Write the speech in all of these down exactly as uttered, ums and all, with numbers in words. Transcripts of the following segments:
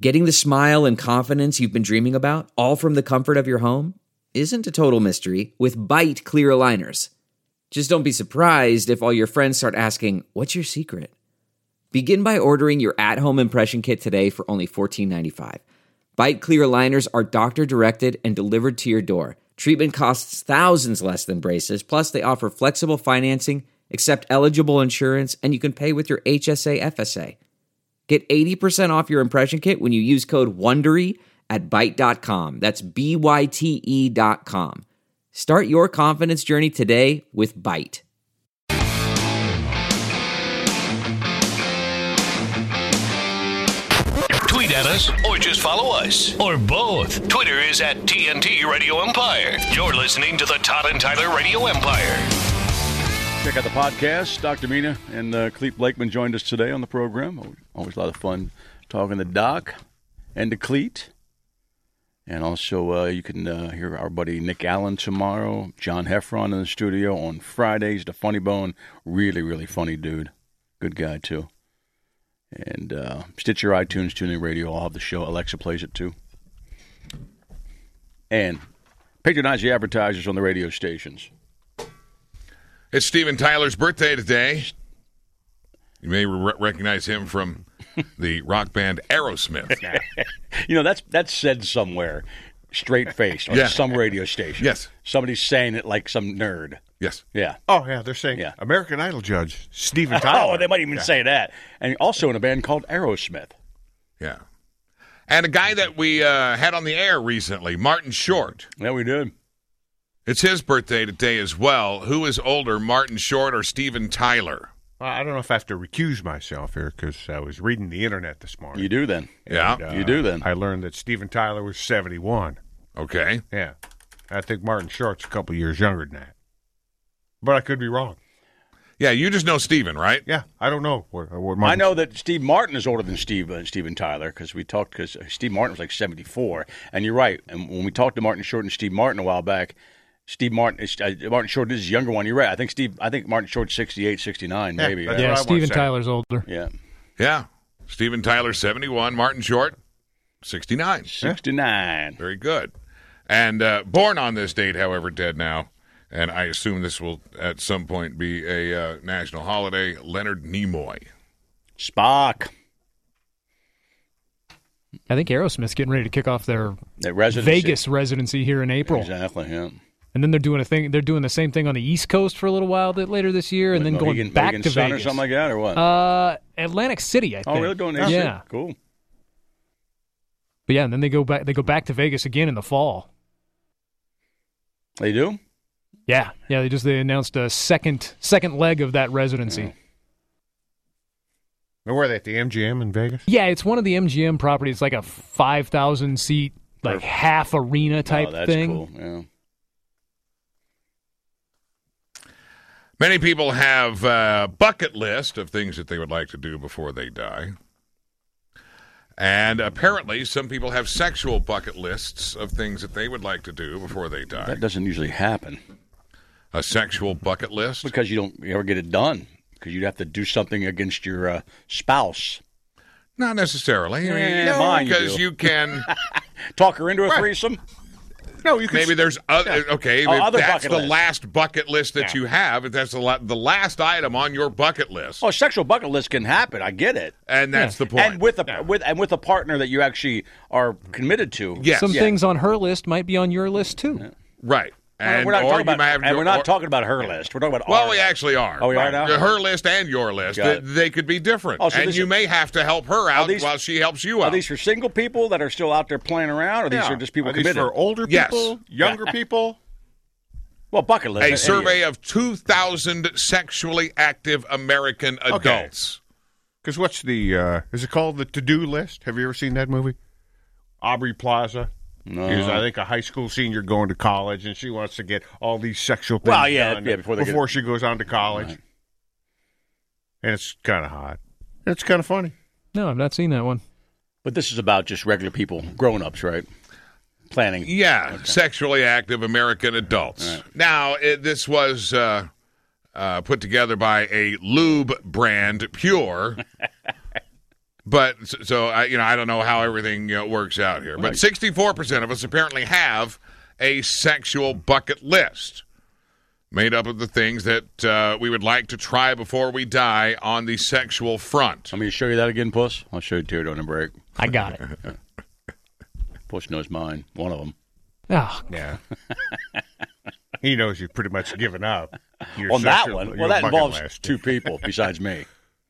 Getting the smile and confidence you've been dreaming about, all from the comfort of your home, isn't a total mystery with Byte clear aligners. Just don't be surprised if all your friends start asking, "What's your secret?" Begin by ordering your at-home impression kit today for only fourteen ninety-five. Byte clear aligners are doctor-directed and delivered to your door. Treatment costs thousands less than braces, plus they offer flexible financing, accept eligible insurance, and you can pay with your H S A F S A. Get eighty percent off your impression kit when you use code WONDERY at byte dot com. That's B Y T E dot com. Start your confidence journey today with Byte. Tweet at us or just follow us. Or both. Twitter is at T N T Radio Empire. You're listening to the Todd and Tyler Radio Empire. Check out the podcast. Doctor Mina and uh, Clete Blakeman joined us today on the program. Always a lot of fun talking to Doc and to Clete. And also uh, you can uh, hear our buddy Nick Allen tomorrow. John Heffron in the studio on Fridays. The Funny Bone. Really, really funny dude. Good guy, too. And uh, Stitcher, iTunes, TuneIn Radio. I'll have the show. Alexa plays it, too. And patronize the advertisers on the radio stations. It's Steven Tyler's birthday today. You may re- recognize him from the rock band Aerosmith. You know, that's that's said somewhere, straight-faced, on Yeah. some radio station. Yes. Somebody's saying it like some nerd. Yes. Yeah. Oh, yeah, they're saying Yeah. American Idol judge Steven Tyler. Oh, they might even Yeah. say that. And also in a band called Aerosmith. Yeah. And a guy that we uh, had on the air recently, Martin Short. Yeah, we did. It's his birthday today as well. Who is older, Martin Short or Steven Tyler? Well, I don't know if I have to recuse myself here because I was reading the internet this morning. You do then. Yeah. And, You do then. I learned that Steven Tyler was seventy-one. Okay. Yeah. I think Martin Short's a couple years younger than that. But I could be wrong. Yeah, you just know Steven, right? Yeah, I don't know. What, what I know that Steve Martin is older than Steve uh, Steven Tyler because we talked because Steve Martin was like seventy-four. And you're right. And when we talked to Martin Short and Steve Martin a while back, Steve Martin is uh, Martin Short is the younger one. You're right. I think Steve. I think Martin Short's sixty-eight, sixty-nine, Yeah, maybe. that's Yeah. what I Yeah, want Steven to say. Tyler's older. Yeah. Yeah. Steven Tyler, seventy-one. Martin Short, sixty-nine. sixty-nine. Very good. And uh, born on this date, however, dead now, and I assume this will at some point be a uh, national holiday, Leonard Nimoy. Spock. I think Aerosmith's getting ready to kick off their That residency. Vegas residency here in April. Exactly. Yeah. And then they're doing a thing. They're doing the same thing on the East Coast for a little while th- later this year, and then Mohegan, going back Mohegan to Sun Vegas or something like that, or what? Uh, Atlantic City, I think. oh, really? Going to Yeah. Cool. But yeah, and then they go back. They go back to Vegas again in the fall. They do? Yeah, yeah. They just they announced a second second leg of that residency. And where are they, at the M G M in Vegas? Yeah, it's one of the M G M properties. It's like a five thousand seat, like Perfect. half arena type oh, that's thing. cool. Yeah. Many people have a bucket list of things that they would like to do before they die. And apparently some people have sexual bucket lists of things that they would like to do before they die. That doesn't usually happen A sexual bucket list? because you don't ever get it done because you'd have to do something against your uh, spouse. Not necessarily. I mean, Yeah, no, mine you because do. you can... Talk her into a Right. threesome? No, you can. Maybe there's other, okay. Oh, if other that's bucket the list. last bucket list that Yeah. you have. If that's the la- the last item on your bucket list, Oh, sexual bucket list can happen. I get it. and that's the point. And with a with and with a partner that you actually are committed to. yes, Some Yeah. things on her list might be on your list too. right. And we're not or talking you about, might have and to- we're not or- talking about her list. We're talking about Well, our we list. actually are. Oh, we are now? Her list and your list. Got They, it. they could be different, Oh, so and this you is- may have to help her out these- while she helps you Are out. these for single people that are still out there playing around, or these Yeah. are just people Are these committed? for older Yes. people, younger people? Well, bucket list. a any- survey of two thousand sexually active American adults. Because what's the, uh, is it called the To-Do List? Have you ever seen that movie? Aubrey Plaza. No. Is, I think, a high school senior going to college, and she wants to get all these sexual things Well, yeah, done yeah, before they get- before she goes on to college. Right. And it's kind of hot. It's kind of funny. No, I've not seen that one. But this is about just regular people, grown-ups, right? Planning. Yeah, sexually active American adults. Right. Now, it, this was uh, uh, put together by a lube brand, Pure. But so, so I, you know, I don't know how everything you know, works out here. But sixty-four percent of us apparently have a sexual bucket list made up of the things that uh, we would like to try before we die on the sexual front. Let me show you that again, Puss. I'll show you to it on the break. I got it. Puss knows mine. One of them. Oh, Yeah. He knows you've pretty much given up. Your On that sexual- one, your well, that bucket involves list. two people besides me.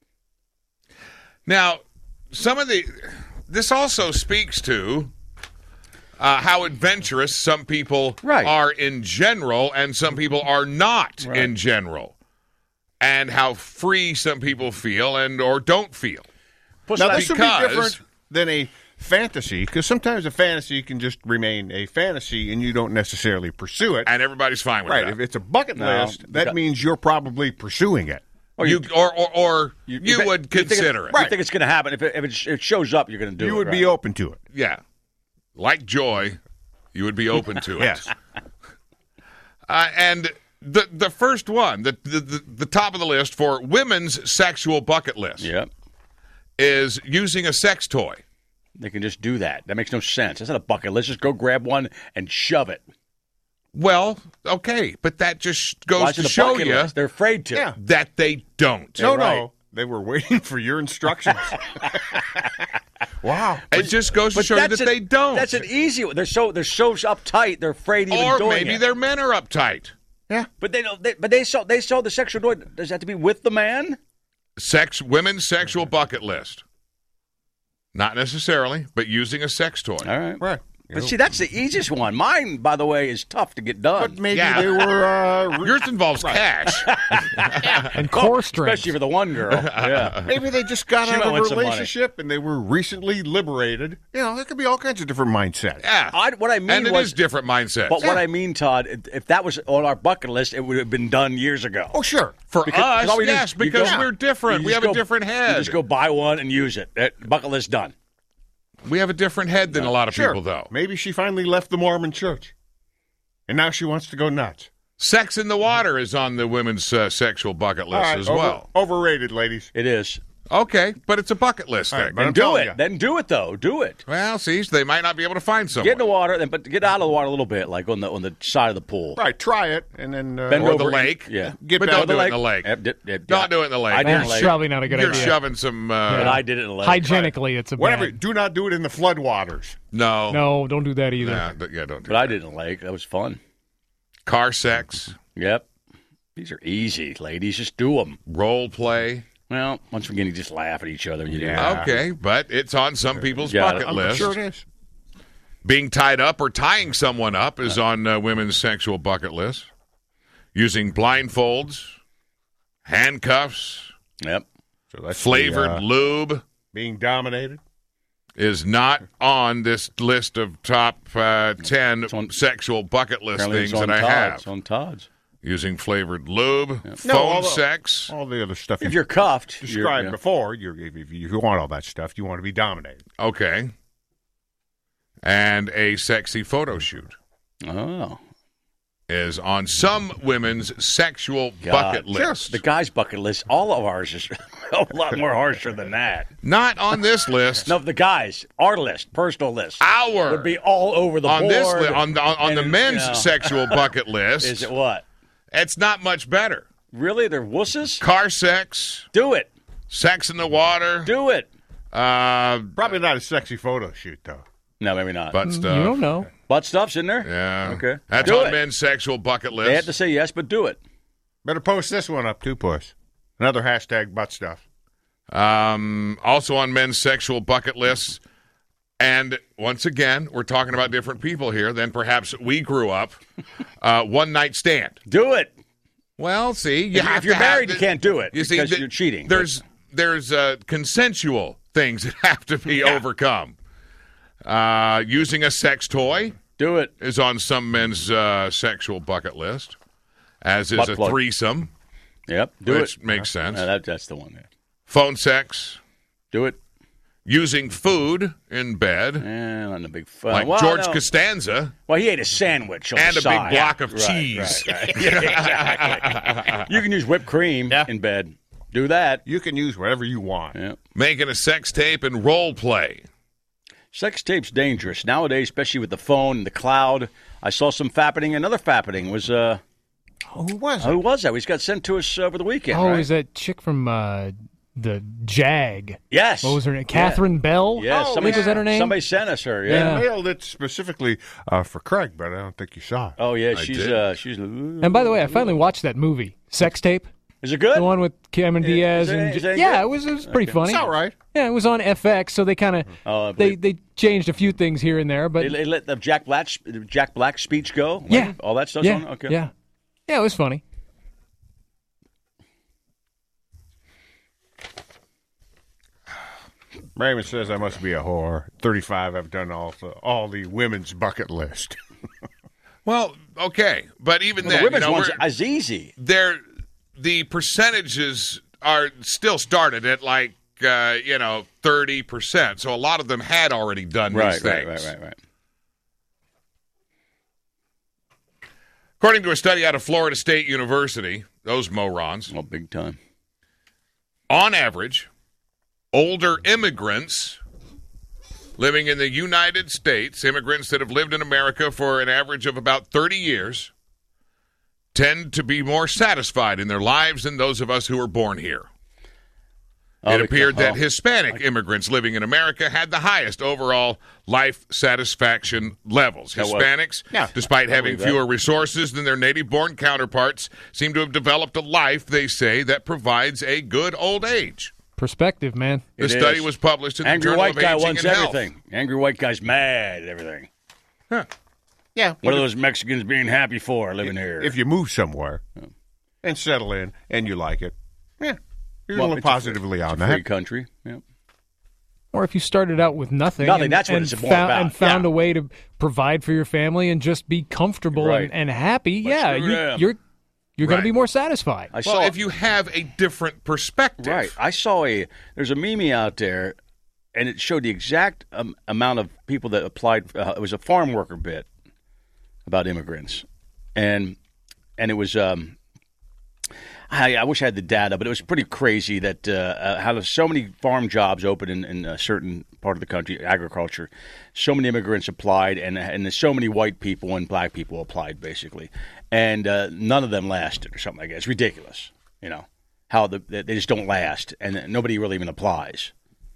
Now, some of the this also speaks to uh, how adventurous some people Right. are in general, and some people are not Right. in general, and how free some people feel and or don't feel. Puss, Now, that- this would be Because- different than a fantasy, because sometimes a fantasy can just remain a fantasy and you don't necessarily pursue it. And everybody's fine with Right. that. If it's a bucket No, list, that because- means you're probably pursuing it. or you, or or, or you, you think- would you think consider it. You think it's going to happen. If it, if it, sh- it shows up, you're going to do it. You would right? be open to it. Yeah. Like joy, you would be open to it. Yes. Uh, and the the first one, the, the the the top of the list for women's sexual bucket list Yep. is using a sex toy. They can just do that. That makes no sense. That's not a bucket. Let's just go grab one and shove it. Well, okay, but that just goes Why is to it a show bucket you list? They're afraid to. Yeah. that they don't. No, right. no. They were waiting for your instructions. Wow. It just goes to But show you that's that an- they don't. That's an easy one. They're so they're so uptight. They're afraid even or doing maybe it. their men are uptight. Yeah. But they don't. They, but they saw they saw the sexual toy. Does that have to be with the man? Sex, women's sexual bucket list. Not necessarily, but using a sex toy. All right. Right. But see, that's the easiest one. Mine, by the way, is tough to get done. But maybe Yeah. they were. Uh, re- Yours involves cash. and core strength. Especially for the one girl. Yeah. maybe they just got She out might of a want some money. relationship and they were recently liberated. You know, there could be all kinds of different mindsets. Yeah. I, what I mean and it was, is different mindsets. but what I mean, Todd, if- if that was on our bucket list, it would have been done years ago. Oh, sure. For Because- 'cause us, all we do is yes, you because go- we're different. you We just have a go- different head. You just go buy one and use it. That bucket list done. We have a different head than a lot of Sure. people, though. Maybe she finally left the Mormon church. And now she wants to go nuts. Sex in the water is on the women's uh, sexual bucket list All right, as over- well. Overrated, ladies. It is. Okay, but it's a bucket list All right, thing. but I'm Then do telling it. you. Then do it though. Do it. Well, see, they might not be able to find someone. Get in the water, then but get out of the water a little bit, like on the on the side of the pool. Right, try it, and then... Uh, Bend Or over the lake. Yeah. Get but back don't to do the it in the lake. Yep, dip, dip, Don't yeah. do it in the lake. I did in That's the lake. probably not a good You're idea. shoving some... Uh, But I did it in the lake. Hygienically, it's a Whatever. bad. Do not do it in the floodwaters. no. No, don't do that either. Nah, th- yeah, don't do But I did it in the lake. That was fun. Car sex, Yep. These are easy, ladies. Just do them. role play. Well, once again, you just laugh at each other. When you do Yeah. that. Okay, but it's on some people's Got it. bucket I'm list. sure it is. Being tied up or tying someone up is on uh, women's sexual bucket list. Using blindfolds, handcuffs, Yep. So that's flavored the, uh, lube being dominated. is not on this list of top uh, ten on- sexual bucket list Apparently things it's on that I Todd's. have. It's on Todd's. Using flavored lube, No, phone all the- sex. All the other stuff If you you're cuffed, you're, described yeah. before, you're, if, if you want all that stuff, you want to be dominated. Okay. And a sexy photo shoot Oh, is on some women's sexual God. bucket list. the guy's bucket list. All of ours is a lot more harsher than that. Not on this list. No, the guys, our list, personal list, Our would be all over the on board. this li- on the, on, on And, the you men's know, sexual bucket list. Is it what? It's not much better. Really? They're wusses? Car sex, Do it. sex in the water, Do it. uh, Probably not a sexy photo shoot, though. No, maybe not. butt You stuff. don't know. Butt stuff's in there? Yeah. Okay. That's Do on it. men's sexual bucket list. They have to say yes, but do it. Better post this one up, too, Puss. Another hashtag butt stuff. Um, also on men's sexual bucket lists. And once again, we're talking about different people here than perhaps we grew up. Uh, one night stand. Do it. Well, see, you If, have if you're to have married, the- you can't do it You see, because the- you're cheating. There's there's uh, consensual things that have to be overcome. Uh, using a sex toy do it. is on some men's uh, sexual bucket list, as is Butt a plug. threesome, Yep. Do which it. makes sense. Uh, that, that's the one there. Phone sex, Do it. using food in bed, And on the big fun. like well, George no. Costanza, Well, he ate a sandwich on and the a big side. block of Right, cheese. right, right. Yeah, exactly. You can use whipped cream Yeah. in bed. Do that. You can use whatever you want. Yeah. Making a sex tape and role play. Sex tape's dangerous nowadays, especially with the phone and the cloud. I saw some fappening. Another fappening was uh, Who was it? who was that? He got sent to us over the weekend. Oh, right? is that chick from uh, the Jag? Yes. What was her name? Catherine Bell? Yeah, I somebody think was that her name? Somebody sent us her. I Yeah. Yeah. mailed it specifically uh, for Craig, but I don't think you saw it. Oh yeah, I she's did. uh, she's. And by the way, I finally watched that movie, Sex Tape. Is it good? The one with Cameron Is- Diaz is it- and is it yeah, good? it was it was pretty funny. It's all right. Yeah, it was on F X, so they kind of Oh, I they believe- they changed a few things here and there, but They, they let the Jack Black Jack Black speech go. Like, yeah, all that stuff's yeah, on. Okay. yeah, yeah, it was funny. Raymond says I must be a whore. thirty-five, I've done all the, all the women's bucket list. Well, okay, but even Well, then, the women's you know, one's we're- as easy. they're the percentages are still started at like uh, you know thirty percent. So a lot of them had already done Right, these right, things. right, right, right. According to a study out of Florida State University, those morons, Oh, big time. on average, older immigrants living in the United States, immigrants that have lived in America for an average of about thirty years, tend to be more satisfied in their lives than those of us who were born here. Oh, It because- appeared that oh. Hispanic immigrants living in America had the highest overall life satisfaction levels. That was- Hispanics, Yeah, despite having believe that. fewer resources than their native-born counterparts, seem to have developed a life, they say, that provides a good old age. Perspective, man. The It study is. was published in the Angry Journal white of guy Aging wants and Health. everything. Angry white guy's mad at everything. Yeah. What are those Mexicans being happy for living here? If you move somewhere and settle in and you like it, yeah, you're Well, going to look it's a free- positively it's on a free that. country. Yeah. Or if you started out with nothing, Nothing, and, that's what and it's more found, about. and found Yeah. a way to provide for your family and just be comfortable Right. and, and happy, But yeah, screw you, them. you're you're going Right. to be more satisfied. I Well, saw if you have a different perspective. right. I saw a there's a meme out there, and it showed the exact um, amount of people that applied. Uh, it was a farm worker bit about immigrants, and and it was. Um, I, I wish I had the data, but it was pretty crazy that uh, uh, how there's so many farm jobs open in, in a certain part of the country, agriculture. So many immigrants applied, and and there's so many white people and black people applied, basically, and uh, none of them lasted or something like that. It's ridiculous, you know, how the, they just don't last, and nobody really even applies.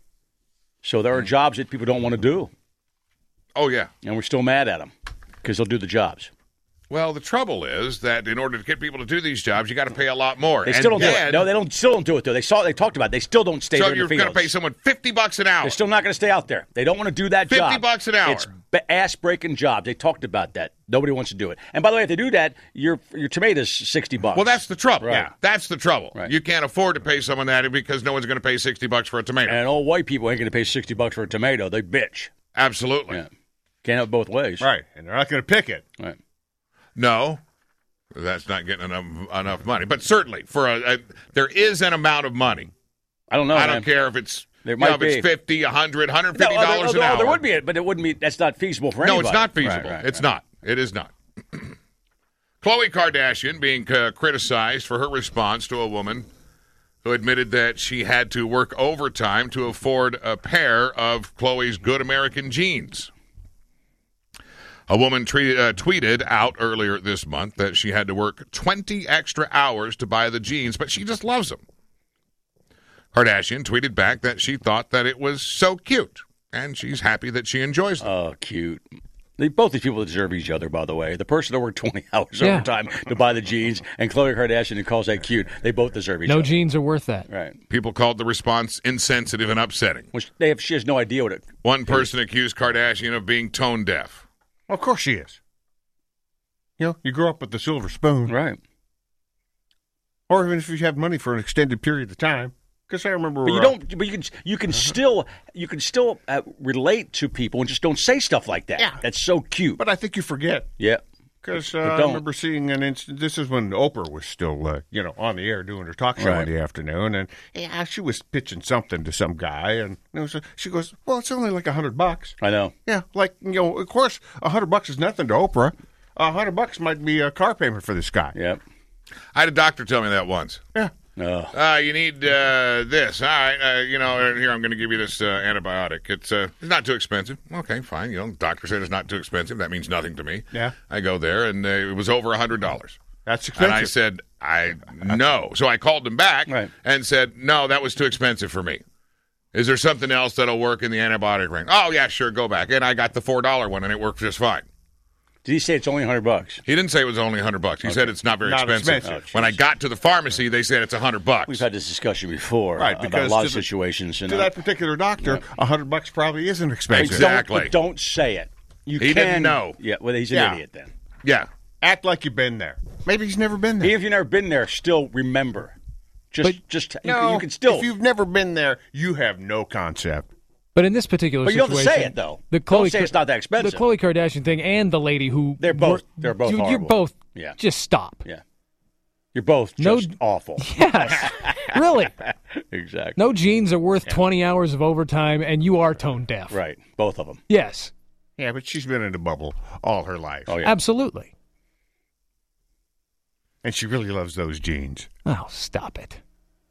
So there are jobs that people don't want to do, Oh, yeah. and we're still mad at them because they'll do the jobs. Well, the trouble is that in order to get people to do these jobs, you got to pay a lot more. They And still don't do then- it. No, they don't. Still don't do it though. They saw. They talked about it. They still don't stay So there in you're the going fields. to pay someone fifty bucks an hour. They're still not going to stay out there. They don't want to do that fifty job. bucks an hour. It's ba- ass-breaking jobs. They talked about that. Nobody wants to do it. And by the way, if they do that, your your tomatoes sixty bucks. Well, that's the trouble. Right. Yeah, that's the trouble. Right. You can't afford to pay someone that because no one's going to pay sixty bucks for a tomato. and old white people ain't going to pay sixty bucks for a tomato. They bitch. Absolutely. Yeah. Can't have it both ways. Right, and they're not going to pick it. Right. No, that's not getting enough enough money. But certainly, for a, a there is an amount of money. I don't know. I man. don't care if it's There you might know, if be. it's fifty, a hundred, hundred No, fifty oh, there, dollars oh, an there- hour. there would be it, but it wouldn't be. That's not feasible for No, anybody. it's not feasible. Right, right, it's right. not. It is not. Khloe Kardashian being uh, criticized for her response to a woman who admitted that she had to work overtime to afford a pair of Khloe's Good American jeans. A woman tre- uh, tweeted out earlier this month that she had to work twenty extra hours to buy the jeans, but she just loves them. Kardashian tweeted back that she thought that it was so cute, and she's happy that she enjoys them. Oh, cute. They, both these people deserve each other, by the way. The person that worked twenty hours Yeah. overtime to buy the jeans, and Khloe Kardashian who calls that cute. They both deserve each No other. jeans are worth that. Right. People called the response insensitive and upsetting. Which they have. She has no idea what it. One person accused Kardashian of being tone deaf. Of course she is. You know, you grow up with the silver spoon. Right. Or even if you have money for an extended period of time. Because I remember... But you uh, don't. But you can. You can still. You can still uh, relate to people and just don't say stuff like that. Yeah. That's so cute. But I think you forget. yeah. Because But uh, I don't. remember seeing an instant. This is when Oprah was still, uh, you know, on the air doing her talk show Right. in the afternoon, and yeah, she was pitching something to some guy, and it was, she goes, "Well, it's only like a hundred bucks." I know. Yeah, like you know, of course, a hundred bucks is nothing to Oprah. A hundred bucks might be a car payment for this guy. Yeah. I had a doctor tell me that once. Yeah, Oh. Uh, you need uh, this. All right, uh, you know, here, I'm going to give you this uh, antibiotic. It's uh, it's not too expensive. Okay, fine. You know, the doctor said it's not too expensive. That means nothing to me. Yeah. I go there, and uh, it was over one hundred dollars. That's expensive. And I said, I no. So I called him back Right. and said, no, that was too expensive for me. Is there something else that'll work in the antibiotic ring? Oh, yeah, sure, go back. And I got the four dollar one, and it worked just fine. Did he say it's only one hundred bucks? He didn't say it was only one hundred bucks. He Okay. said it's not very Not expensive. expensive. When I got to the pharmacy, they said it's one hundred bucks. We've had this discussion before Right, about because a lot to of the- situations. And To uh, that particular doctor, a hundred bucks probably isn't expensive. Exactly. Don't, but don't say it. You He can, didn't know. Yeah, well, he's an Yeah. idiot then. Yeah. Act like you've been there. Maybe he's never been there. Even if you've never been there, still remember. Just, But- just you, no, can- you can still. If you've never been there, you have no concept. But in this particular But you don't have to situation, say it, though. The Don't Khloe say Ka- it's not that expensive. The Khloe Kardashian thing and the lady who They're both- were- they're both you, You're horrible. both. Yeah. Just stop. yeah, you're both No- just awful. Yes. Really. Exactly. No genes are worth twenty hours of overtime, and you are tone deaf. Right, both of them. Yes. Yeah, but she's been in a bubble all her life. Oh yeah. Absolutely. And she really loves those jeans. Oh, stop it.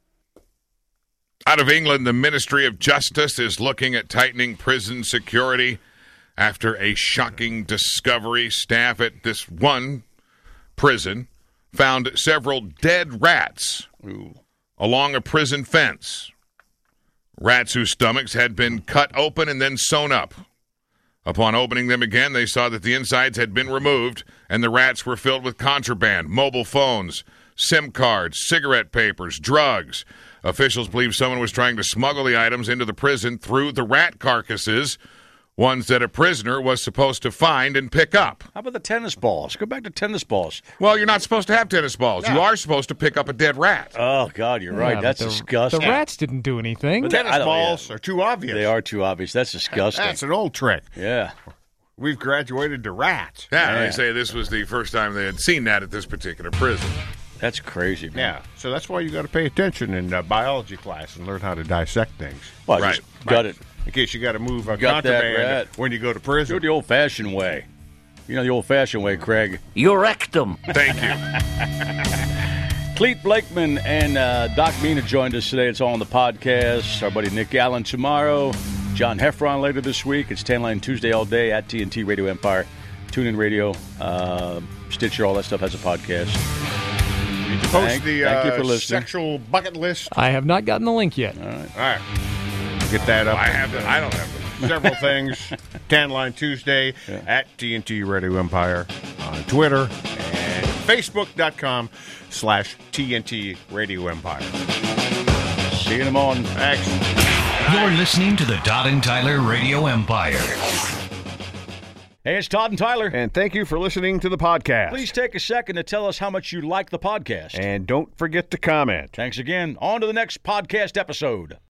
Out of England, the Ministry of Justice is looking at tightening prison security after a shocking discovery. Staff at this one prison found several dead rats Ooh. along a prison fence. Rats whose stomachs had been cut open and then sewn up. Upon opening them again, they saw that the insides had been removed and the rats were filled with contraband, mobile phones, SIM cards, cigarette papers, drugs. Officials believe someone was trying to smuggle the items into the prison through the rat carcasses, ones that a prisoner was supposed to find and pick up. How about the tennis balls? Go back to tennis balls. Well, you're not supposed to have tennis balls. You are supposed to pick up a dead rat. Oh God, you're right. Yeah, That's but the, disgusting. The rats didn't do anything. But Tennis I don't- balls yeah. are too obvious. They are too obvious. That's disgusting. That's an old trick. Yeah. We've graduated to rats. Yeah, they Man. say this was the first time they had seen that at this particular prison. That's crazy, man. Yeah, so that's why you got to pay attention in uh, biology class and learn how to dissect things. Well, Right. just got it. In case you got to move a Got that contraband rat. when you go to Do prison. it the old-fashioned way. You know the old-fashioned way, Craig. Your rectum. Thank you. Cleet Blakeman and uh, Doc Mina joined us today. It's all on the podcast. Our buddy Nick Allen tomorrow. John Heffron later this week. It's Tan Line Tuesday all day at T N T Radio Empire. TuneIn Radio, uh, Stitcher, all that stuff has a podcast. Did you post Thank- the thank you uh, for listening. sexual bucket list? I have not gotten the link yet. All right. Get that up. I have them. I don't have them. Several things. Tan Line Tuesday at T N T Radio Empire on Twitter and Facebook.com slash TNT Radio Empire. See you in the morning. Thanks. You're listening to the Todd and Tyler Radio Empire. Hey, it's Todd and Tyler. And thank you for listening to the podcast. Please take a second to tell us how much you like the podcast. And don't forget to comment. Thanks again. On to the next podcast episode.